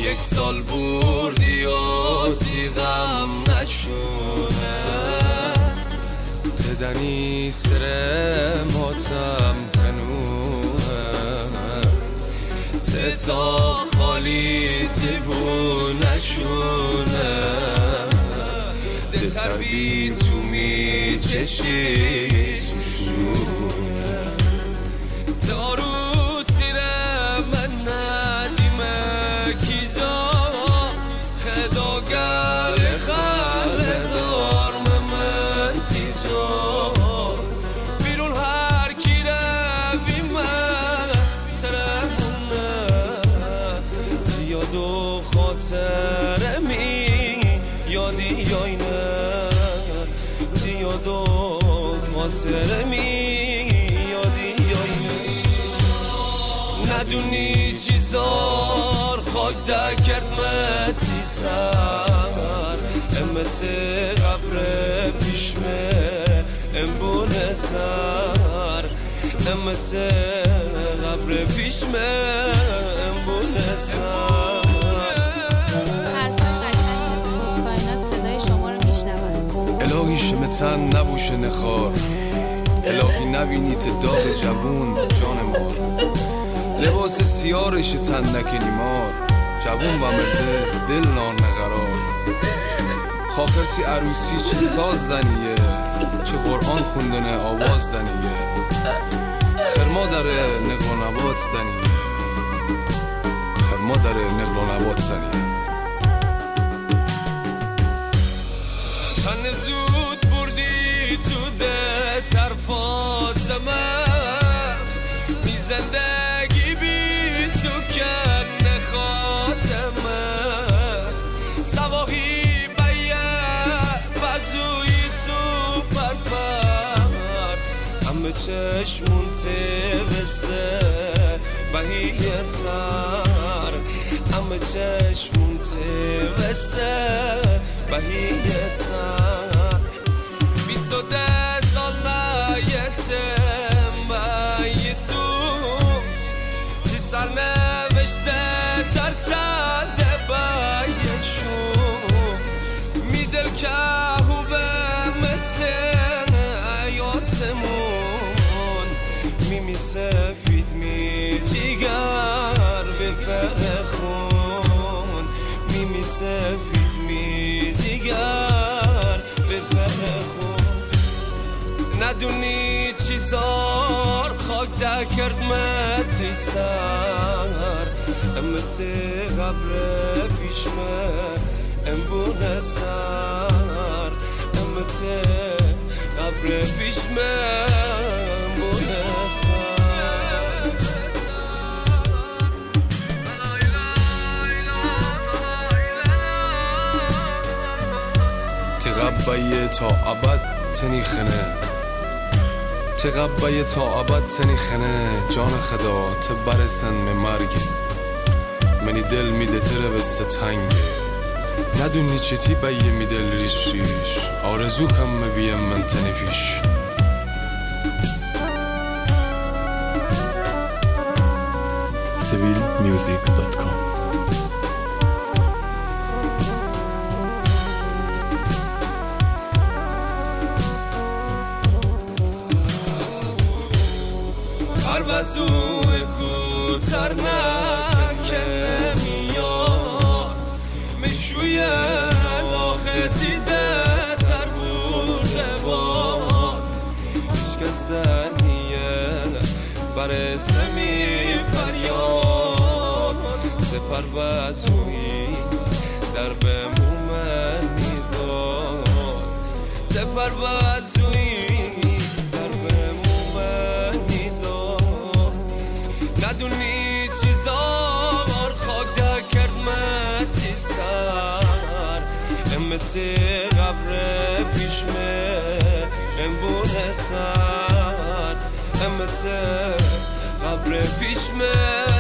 یک سال بردی و تیغم نشونه تدنی سر ماتم خنوه تتا خالی تبو نشونه دتر بی تو می چشی سوشونه دارو سیره من ندیمه کی جا خداگر خلدار من تیجا بیرون هر کی روی من ترمونه یاد و خاطر می یادی یا نه یاد و خاطر می یادی یا نه ندونی چیزار خاک در کرد متی سر امت قبر پیشمه امبونه سر امت قبر پیشمه امبونه سر الهی شمتن نبوشه نخار الهی نبینی داغ جوون جان مار لباس سیارش تن نکنی مار جوون و مرده دل نان نقرار خاطرتی عروسی چه ساز دنیه چه قرآن خوندنه آواز دنیه خرما داره نقل و نبات دنیه خرما داره نقل و نبات دنیه چند زود بردی تو ده طرفات من بی زندگی بی تو کن خاتمه سواهی بیه بزوی تو پرپر همه چشمون تبسه بهیه تر همه چشمون تبسه بهیه تر 22 سال نیتم بایی تو چی سر نوشته در چند بایشون میدل که خوبه مثل یاسمون میمی سفید می جیگر به پرخون میمی سفید می جیگر به پرخون ندونی چیزار خاک در کرد متی سر امت قبر پیشمه امبونه سر امت قبر پیشمه امبونه سر تقبیه تا ابد تنی خنه تقبیه تا ابد تنی خنه جان خدا تبرسن به مرگی منی دل میده تره بسته تنگه ندونی چیتی بیه می دل ریش ریش آرزو کم مبیم من تنی پیش civilmusic.com پروازوی کوتر نکنه میاد مشوی لاختی ده سر بوده باد هیچ کس دنیه بر سمی فریاد ز پروازوی در به مومن میداد ز پروازوی ندونی چیزار خاک در کرد متی سر امت قبر پیشمه امبونه سر امت قبر پیشمه